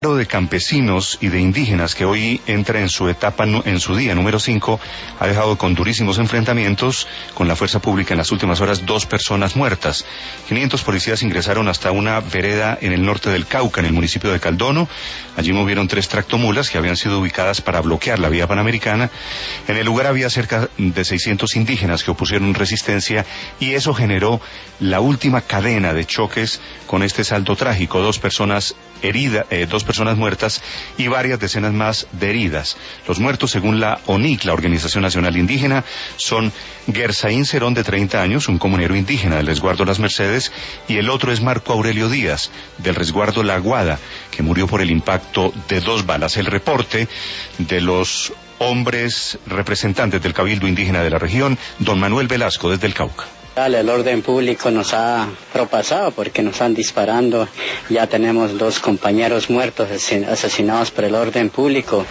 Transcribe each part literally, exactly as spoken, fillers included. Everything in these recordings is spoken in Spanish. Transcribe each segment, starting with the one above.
De campesinos y de indígenas que hoy entra en su etapa, en su día número cinco, ha dejado con durísimos enfrentamientos con la fuerza pública en las últimas horas dos personas muertas. quinientos policías ingresaron hasta una vereda en el norte del Cauca, en el municipio de Caldono. Allí movieron tres tractomulas que habían sido ubicadas para bloquear la vía panamericana. En el lugar había cerca de seiscientos indígenas que opusieron resistencia y eso generó la última cadena de choques con este saldo trágico. Dos personas heridas, eh, dos personas muertas y varias decenas más de heridas. Los muertos, según la O N I C, la Organización Nacional Indígena, son Gersaín Cerón, de treinta años, un comunero indígena del resguardo Las Mercedes, y el otro es Marco Aurelio Díaz, del resguardo La Aguada, que murió por el impacto de dos balas. El reporte de los hombres representantes del Cabildo Indígena de la región, don Manuel Velasco, desde el Cauca. El orden público nos ha propasado porque nos están disparando. Ya tenemos dos compañeros muertos asesinados por el orden público.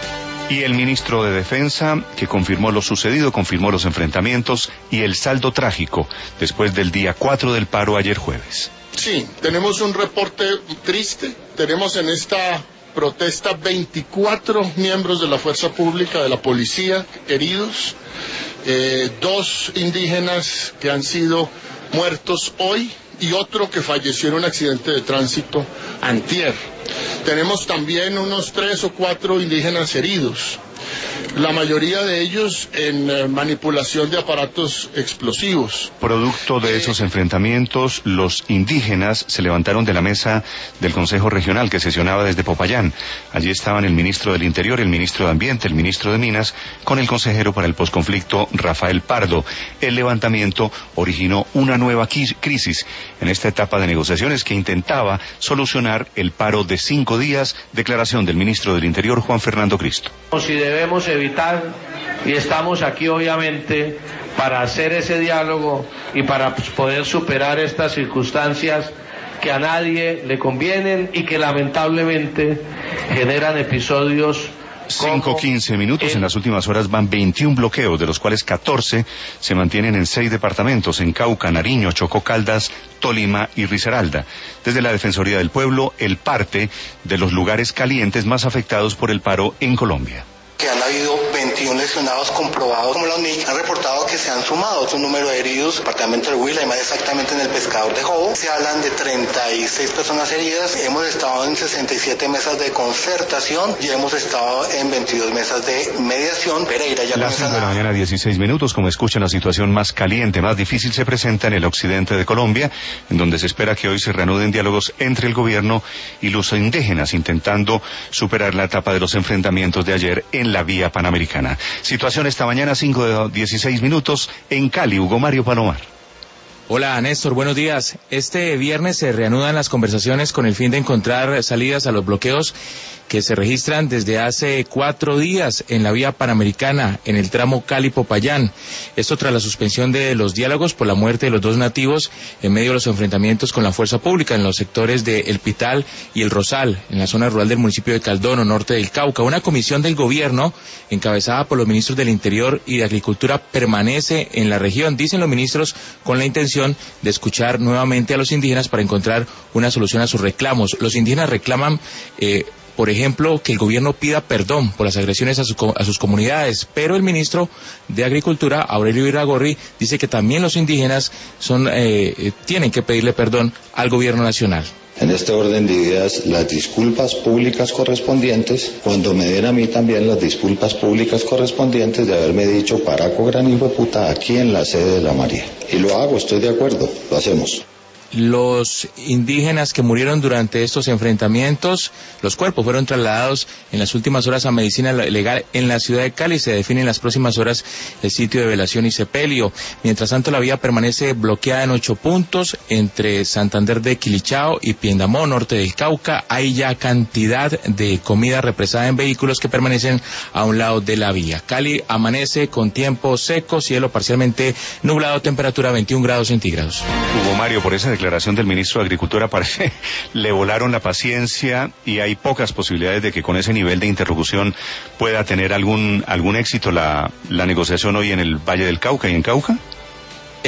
Y el ministro de Defensa, que confirmó lo sucedido, confirmó los enfrentamientos y el saldo trágico después del día cuatro del paro ayer jueves. Sí, tenemos un reporte triste. Tenemos en esta protesta veinticuatro miembros de la fuerza pública, de la policía, heridos. Eh, dos indígenas que han sido muertos hoy y otro que falleció en un accidente de tránsito antier. Tenemos también unos tres o cuatro indígenas heridos, la mayoría de ellos en eh, manipulación de aparatos explosivos. Producto de esos enfrentamientos, los indígenas se levantaron de la mesa del Consejo Regional que sesionaba desde Popayán. Allí estaban el ministro del Interior, el ministro de Ambiente, el ministro de Minas, con el consejero para el posconflicto, Rafael Pardo. El levantamiento originó una nueva crisis en esta etapa de negociaciones que intentaba solucionar el paro de cinco días, declaración del ministro del Interior, Juan Fernando Cristo. Si debemos evitar, y estamos aquí obviamente para hacer ese diálogo y para poder superar estas circunstancias que a nadie le convienen y que lamentablemente generan episodios. cinco quince minutos, en las últimas horas van veintiún bloqueos, de los cuales catorce se mantienen en seis departamentos, en Cauca, Nariño, Chocó, Caldas, Tolima y Risaralda. Desde la Defensoría del Pueblo, el parte de los lugares calientes más afectados por el paro en Colombia. Que han habido veintiún lesionados comprobados, como la U N I C han reportado que se han sumado otro número de heridos, departamento del Huila y más exactamente en el Pescador de Jobo. Se hablan de treinta y seis personas heridas. Hemos estado en sesenta y siete mesas de concertación y hemos estado en veintidós mesas de mediación. Pereira ya Las cinco de la mañana, dieciséis minutos. Como escuchan, la situación más caliente, más difícil se presenta en el occidente de Colombia, en donde se espera que hoy se reanuden diálogos entre el gobierno y los indígenas, intentando superar la etapa de los enfrentamientos de ayer en la vía panamericana. Situación esta mañana, cinco de dieciséis minutos, en Cali. Hugo Mario Palomar. Hola Néstor, buenos días. Este viernes se reanudan las conversaciones con el fin de encontrar salidas a los bloqueos que se registran desde hace cuatro días en la vía panamericana, en el tramo Cali-Popayán. Esto tras la suspensión de los diálogos por la muerte de los dos nativos en medio de los enfrentamientos con la fuerza pública en los sectores de El Pital y El Rosal, en la zona rural del municipio de Caldono, norte del Cauca. Una comisión del gobierno, encabezada por los ministros del Interior y de Agricultura, permanece en la región, dicen los ministros, con la intención de escuchar nuevamente a los indígenas para encontrar una solución a sus reclamos. Los indígenas reclaman eh, por ejemplo, que el gobierno pida perdón por las agresiones a, su, a sus comunidades, pero el ministro de Agricultura, Aurelio Iragorri, dice que también los indígenas son eh, tienen que pedirle perdón al gobierno nacional. En este orden de ideas, las disculpas públicas correspondientes, cuando me den a mí también las disculpas públicas correspondientes de haberme dicho paraco gran hijo de puta aquí en la sede de la María. Y lo hago, estoy de acuerdo, lo hacemos. Los indígenas que murieron durante estos enfrentamientos, los cuerpos fueron trasladados en las últimas horas a medicina legal en la ciudad de Cali. Se define en las próximas horas el sitio de velación y sepelio. Mientras tanto, la vía permanece bloqueada en ocho puntos entre Santander de Quilichao y Piendamó, norte del Cauca. Hay ya cantidad de comida represada en vehículos que permanecen a un lado de la vía. Cali amanece con tiempo seco, cielo parcialmente nublado, temperatura veintiún grados centígrados. Hugo Mario, por esa declaración del ministro de Agricultura parece le volaron la paciencia y hay pocas posibilidades de que con ese nivel de interlocución pueda tener algún algún éxito la, la negociación hoy en el Valle del Cauca y en Cauca. Es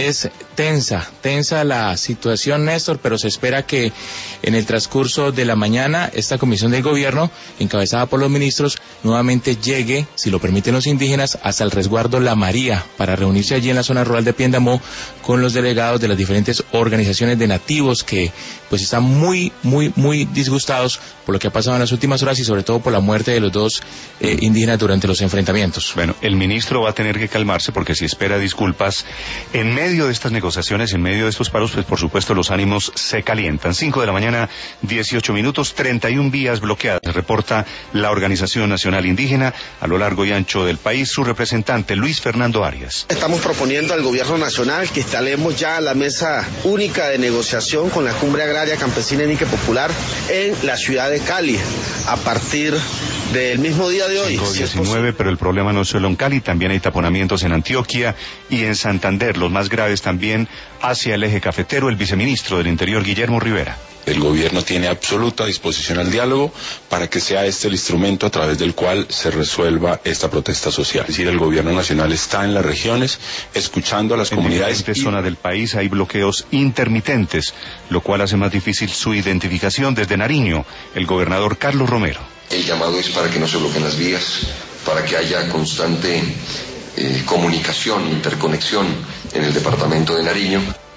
tensa, tensa la situación, Néstor, pero se espera que en el transcurso de la mañana esta comisión del gobierno, encabezada por los ministros, nuevamente llegue, si lo permiten los indígenas, hasta el resguardo La María, para reunirse allí en la zona rural de Piendamó con los delegados de las diferentes organizaciones de nativos que pues están muy, muy, muy disgustados por lo que ha pasado en las últimas horas y sobre todo por la muerte de los dos eh, indígenas durante los enfrentamientos. Bueno, el ministro va a tener que calmarse porque si espera disculpas en medio de estas negociaciones, en medio de estos paros, pues por supuesto los ánimos se calientan. Cinco de la mañana, dieciocho minutos, treinta y un vías bloqueadas. Reporta la Organización Nacional Indígena a lo largo y ancho del país. Su representante, Luis Fernando Arias. Estamos proponiendo al gobierno nacional que instalemos ya la mesa única de negociación con la Cumbre Agraria Campesina y Popular en la ciudad de Cali a partir del mismo día de hoy. cinco diecinueve, pero el problema no es solo en Cali, también hay taponamientos en Antioquia y en Santander, los más graves también hacia el eje cafetero. El viceministro del Interior, Guillermo Rivera. El gobierno tiene absoluta disposición al diálogo para que sea este el instrumento a través del cual se resuelva esta protesta social. Es decir, el gobierno nacional está en las regiones, escuchando a las en comunidades. En diferentes zonas del país hay bloqueos intermitentes, lo cual hace más difícil su identificación. Desde Nariño, el gobernador Carlos Romero. El llamado es para que no se bloqueen las vías, para que haya constante eh, comunicación, interconexión en el departamento de Nariño.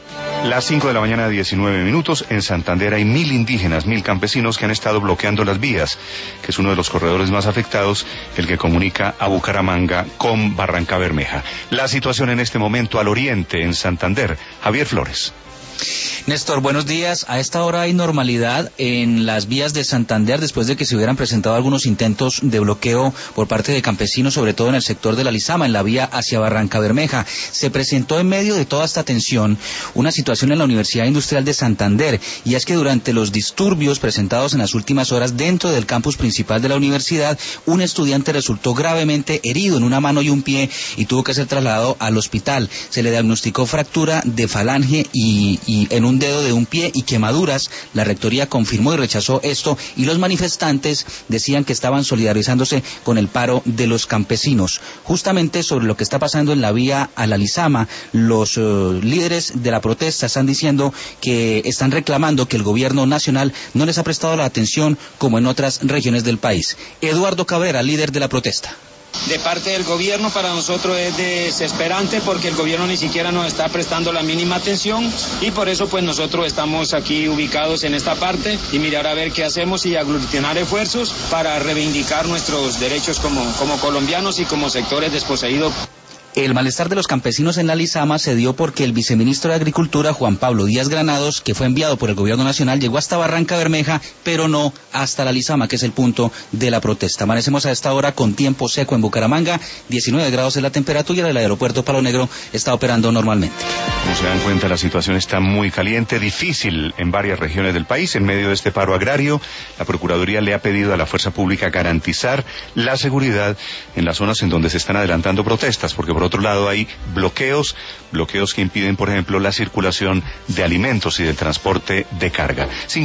Las cinco de la mañana, diecinueve minutos, en Santander hay mil indígenas, mil campesinos que han estado bloqueando las vías, que es uno de los corredores más afectados, el que comunica a Bucaramanga con Barranca Bermeja. La situación en este momento al oriente, en Santander. Javier Flores. Néstor, buenos días. A esta hora hay normalidad en las vías de Santander después de que se hubieran presentado algunos intentos de bloqueo por parte de campesinos, sobre todo en el sector de la Lizama, en la vía hacia Barranca Bermeja. Se presentó en medio de toda esta tensión una situación en la Universidad Industrial de Santander, y es que durante los disturbios presentados en las últimas horas dentro del campus principal de la universidad, un estudiante resultó gravemente herido en una mano y un pie y tuvo que ser trasladado al hospital. Se le diagnosticó fractura de falange y, y en un dedo de un pie y quemaduras. La rectoría confirmó y rechazó esto, y los manifestantes decían que estaban solidarizándose con el paro de los campesinos. Justamente sobre lo que está pasando en la vía a la Lizama, los uh, líderes de la protesta están diciendo que están reclamando que el gobierno nacional no les ha prestado la atención como en otras regiones del país. Eduardo Cabrera, líder de la protesta. De parte del gobierno para nosotros es desesperante porque el gobierno ni siquiera nos está prestando la mínima atención, y por eso pues nosotros estamos aquí ubicados en esta parte y mirar a ver qué hacemos y aglutinar esfuerzos para reivindicar nuestros derechos como, como colombianos y como sectores desposeídos. El malestar de los campesinos en la Lizama se dio porque el viceministro de Agricultura, Juan Pablo Díaz Granados, que fue enviado por el gobierno nacional, llegó hasta Barranca Bermeja, pero no hasta la Lizama, que es el punto de la protesta. Amanecemos a esta hora con tiempo seco en Bucaramanga, diecinueve grados es la temperatura, y el aeropuerto Palo Negro está operando normalmente. Como se dan cuenta, la situación está muy caliente, difícil en varias regiones del país. En medio de este paro agrario, la Procuraduría le ha pedido a la Fuerza Pública garantizar la seguridad en las zonas en donde se están adelantando protestas, porque por Por otro lado hay bloqueos, bloqueos que impiden, por ejemplo, la circulación de alimentos y del transporte de carga.